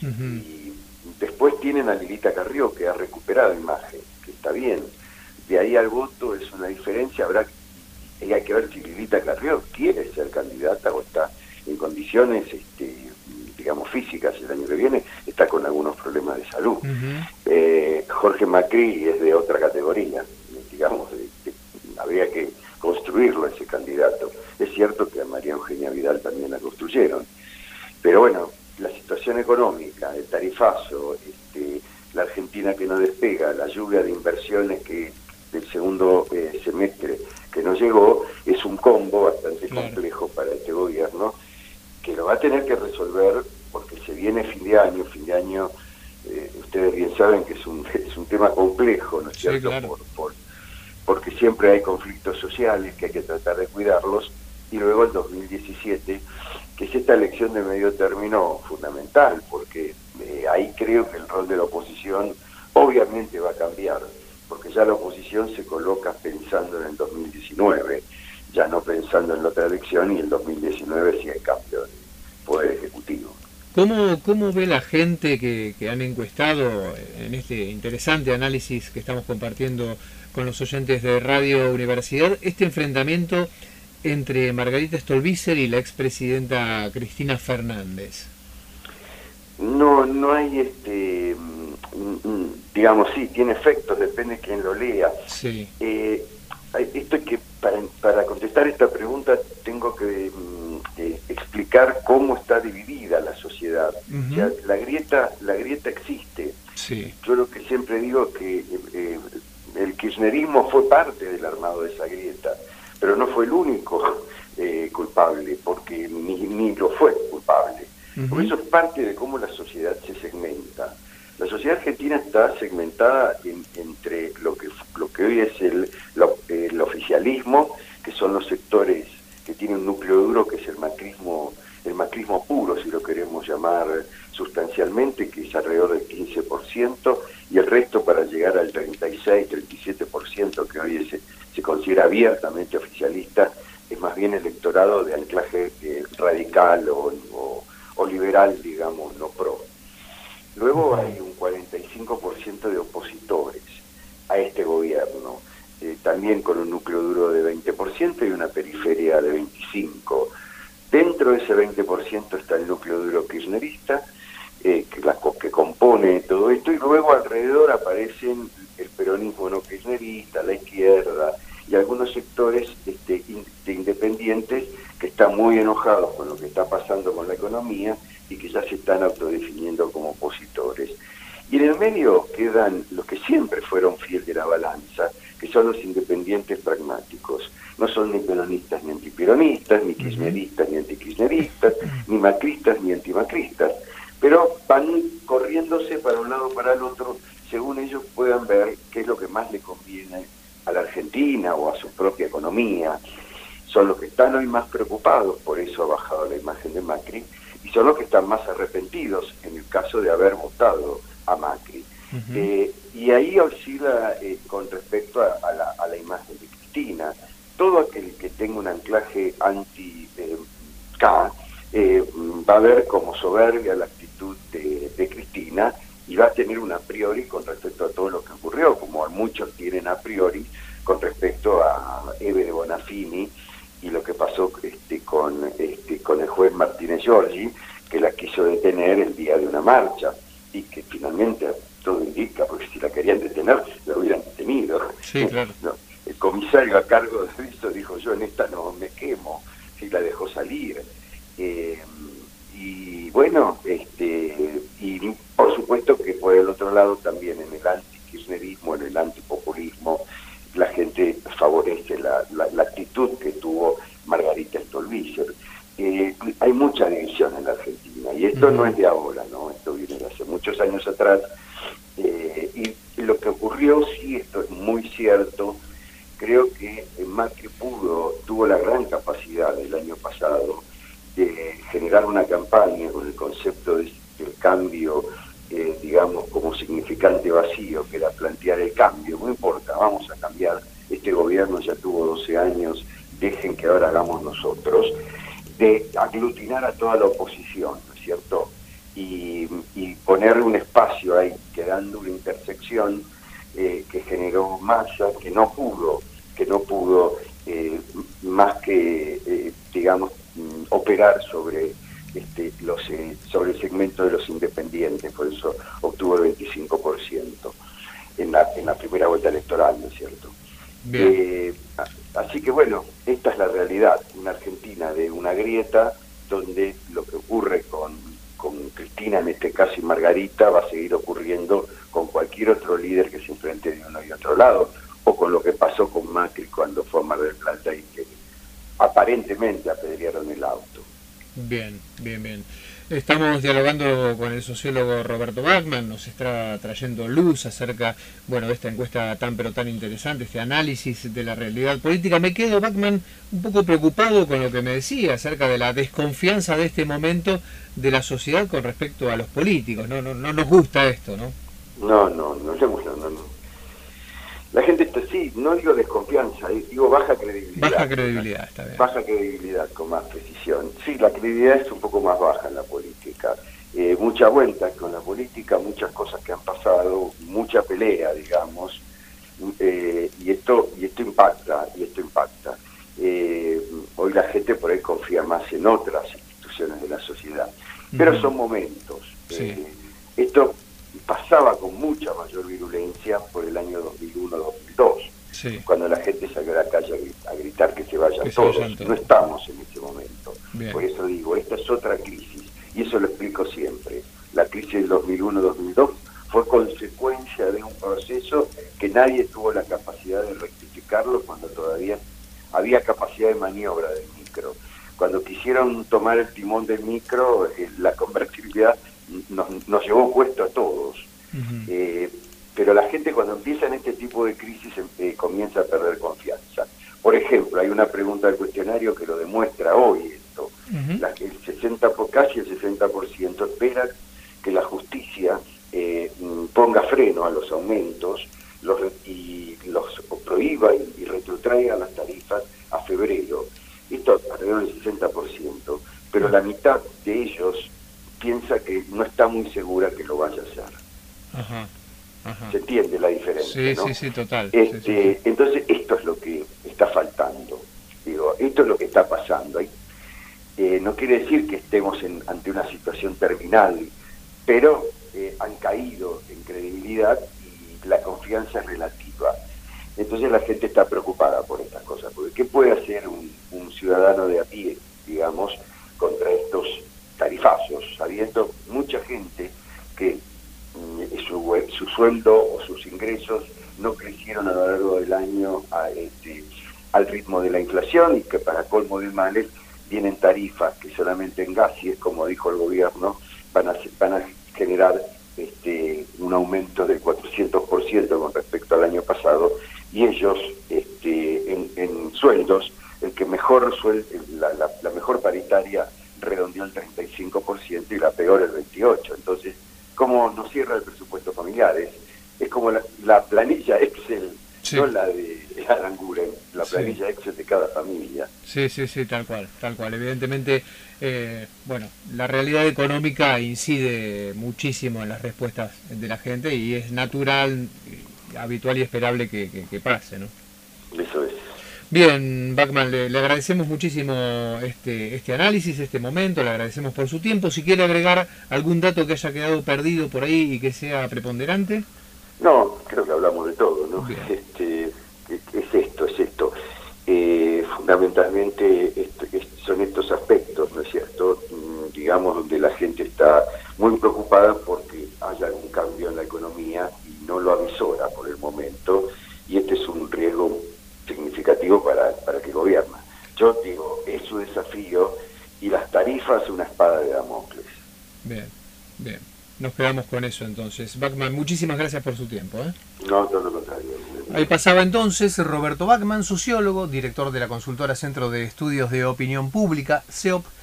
Ujú. Y después tienen a Lilita Carrió, que ha recuperado imagen, que está bien. De ahí al voto es una diferencia, y hay que ver si Lilita Carrió quiere ser candidata o está en condiciones, digamos, físicas el año que viene, está con algunos problemas de salud. Ujú. Jorge Macri es de otra categoría, digamos, habría que construirlo ese candidato. Es cierto que a María Eugenia Vidal también la construyeron, pero bueno, la situación económica, el tarifazo, la Argentina que no despega, la lluvia de inversiones que del segundo semestre que no llegó, es un combo bastante Claro. complejo para este gobierno, que lo va a tener que resolver porque se viene fin de año, ustedes bien saben que es es un tema complejo, ¿no es Sí, cierto? claro. Porque siempre hay conflictos sociales que hay que tratar de cuidarlos, y luego el 2017, que es esta elección de medio término fundamental, porque ahí creo que el rol de la oposición obviamente va a cambiar, porque ya la oposición se coloca pensando en el 2019, ya no pensando en la otra elección, y el 2019 sí hay cambio de poder ejecutivo. ¿Cómo ve la gente que han encuestado en este interesante análisis que estamos compartiendo con los oyentes de Radio Universidad este enfrentamiento entre Margarita Stolbizer y la expresidenta Cristina Fernández? No hay, digamos, sí, tiene efectos, depende de quién lo lea. Sí. Esto es que para contestar esta pregunta tengo que explicar cómo está dividida la sociedad. O sea, Ujú. la grieta existe. Sí. Yo lo que siempre digo es que el kirchnerismo fue parte del armado de esa grieta, pero no fue el único culpable, porque ni lo fue culpable. Porque Ujú. eso es parte de cómo la sociedad se segmenta. La sociedad argentina está segmentada entre lo que hoy es el oficialismo, que son los sectores que tienen un núcleo duro, que es el macrismo puro, si lo queremos llamar sustancialmente, que es alrededor del 15%, y el resto para llegar al 36-37%, que hoy se considera abiertamente oficialista, es más bien electorado de anclaje radical o liberal, digamos, no pro. Luego Ujú. hay un 45% de opositores a este gobierno, también con un núcleo duro de 20% y una periferia de 25%. Dentro de ese 20% está el núcleo duro kirchnerista, que compone todo esto, y luego alrededor aparecen el peronismo no kirchnerista, la izquierda y algunos sectores independientes que están muy enojados con lo que está pasando con la economía y que ya se están autodefiniendo como opositores. Y en el medio quedan los que siempre fueron fieles de la balanza, que son los independientes pragmáticos. No son ni peronistas ni antiperonistas, ni Ujú. kirchneristas ni antikirchneristas, ni macristas ni antimacristas, pero van corriéndose para un lado o para el otro, según ellos puedan ver qué es lo que más le conviene a la Argentina o a su propia economía. Son los que están hoy más preocupados, por eso ha bajado la imagen de Macri, y son los que están más arrepentidos en el caso de haber votado a Macri. Ujú. Y ahí oscila con respecto a la imagen de Cristina. Todo aquel que tenga un anclaje anti-K va a ver como soberbia la actitud de Cristina, y va a tener un a priori con respecto a todo lo que ocurrió, como muchos tienen a priori con respecto a Eve de Bonafini y lo que pasó con el juez Martínez Giorgi, que la quiso detener el día de una marcha, y que finalmente todo indica, porque si la querían detener, la hubieran detenido. Sí, claro. No, el comisario a cargo de eso dijo: yo en esta no me quemo, y la dejó salir. Y bueno, y por supuesto que por el otro lado también en el antikirchnerismo, en el antipopulismo, la gente favorece la actitud que tuvo Margarita Stolbizer. Hay mucha división en la Argentina, y esto no Ujú. es de ahora, ¿no? Esto viene de hace muchos años atrás, y lo que ocurrió, sí, esto es muy cierto. Creo que Macri tuvo la gran capacidad el año pasado de generar una campaña con el concepto del cambio, digamos, como significante vacío, que era plantear el cambio. No importa, vamos a cambiar, este gobierno ya tuvo 12 años, dejen que ahora hagamos nosotros, de aglutinar a toda la oposición, ¿no es cierto? y poner un espacio ahí, quedando una intersección que generó Massa, que no pudo más que, digamos, operar sobre sobre el segmento de los independientes, por eso obtuvo el 25% en la primera vuelta electoral, ¿no es cierto? Así que bueno, esta es la realidad, una Argentina de una grieta, donde lo que ocurre con Cristina, en este caso, y Margarita, va a seguir ocurriendo con cualquier otro líder que se enfrente de uno y otro lado, o con lo que pasó con Macri cuando fue a Mar del Plata y que aparentemente apedrearon el auto. Bien. Estamos dialogando con el sociólogo Roberto Bachmann, nos está trayendo luz acerca, bueno, de esta encuesta tan pero tan interesante, este análisis de la realidad política. Me quedo, Bachmann, un poco preocupado con lo que me decía acerca de la desconfianza de este momento de la sociedad con respecto a los políticos. No nos gusta esto, ¿no? No. La gente está así, no digo desconfianza, digo baja credibilidad. Baja credibilidad, está bien. Baja credibilidad, con más precisión. Sí, la credibilidad es un poco más baja en la política. Mucha vuelta con la política, muchas cosas que han pasado, mucha pelea, digamos, y esto impacta. Hoy la gente por ahí confía más en otras instituciones de la sociedad. Pero son momentos. Sí. Esto pasaba con mucha mayor virulencia por el año 2001-2002, sí, cuando la gente salió a la calle a gritar que se vayan todos. No estamos en ese momento. Bien. Por eso digo, esta es otra crisis, y eso lo explico siempre. La crisis del 2001-2002 fue consecuencia de un proceso que nadie tuvo la capacidad de rectificarlo cuando todavía había capacidad de maniobra del micro. Cuando quisieron tomar el timón del micro, la convertibilidad nos llevó puesto a todos. Pero la gente, cuando empieza en este tipo de crisis, comienza a perder confianza. Por ejemplo, hay una pregunta del cuestionario que lo demuestra hoy esto. Casi el 60% espera que la justicia ponga freno a los aumentos y los prohíba y retrotraiga las tarifas a febrero. Esto alrededor del 60%, pero la mitad de ellos piensa que no está muy segura que lo vaya a hacer. ¿Se entiende la diferencia? Sí, ¿no? sí, total. Entonces esto es lo que está faltando. Digo, esto es lo que está pasando. No quiere decir que estemos ante una situación terminal, pero han caído en credibilidad y la confianza es relativa. Entonces la gente está preocupada por estas cosas, porque ¿qué puede hacer un ciudadano de a pie, digamos, contra estos tarifazos, sabiendo mucha gente que su sueldo o sus ingresos no crecieron a lo largo del año al ritmo de la inflación, y que para colmo de males vienen tarifas que solamente en gas, y es como dijo el gobierno, van a generar un aumento del 400% con respecto al año pasado, y ellos en sueldos, el que mejor la mejor paritaria redondeó el 35% y la peor el 28%. Entonces, ¿cómo nos cierra el presupuesto familiar? Es como la planilla Excel, sí, no la de Aranguren, la planilla, sí, Excel de cada familia. Sí, tal cual. Evidentemente, bueno, la realidad económica incide muchísimo en las respuestas de la gente, y es natural, habitual y esperable que pase, ¿no? Eso es. Bien, Bachmann, le agradecemos muchísimo este análisis, este momento, le agradecemos por su tiempo. Si quiere agregar algún dato que haya quedado perdido por ahí y que sea preponderante. No, creo que hablamos de todo, ¿no? Es esto. Fundamentalmente son estos aspectos, ¿no es cierto? Digamos, donde la gente está muy preocupada porque haya algún cambio en la economía y no lo avisora por el momento, y este es un riesgo significativo para que gobierna. Yo digo, es su desafío, y las tarifas una espada de Damocles. Bien. Nos quedamos con eso entonces. Bachmann, muchísimas gracias por su tiempo. No, todo lo contrario. Ahí pasaba entonces Roberto Bachmann, sociólogo, director de la consultora Centro de Estudios de Opinión Pública, CEOP,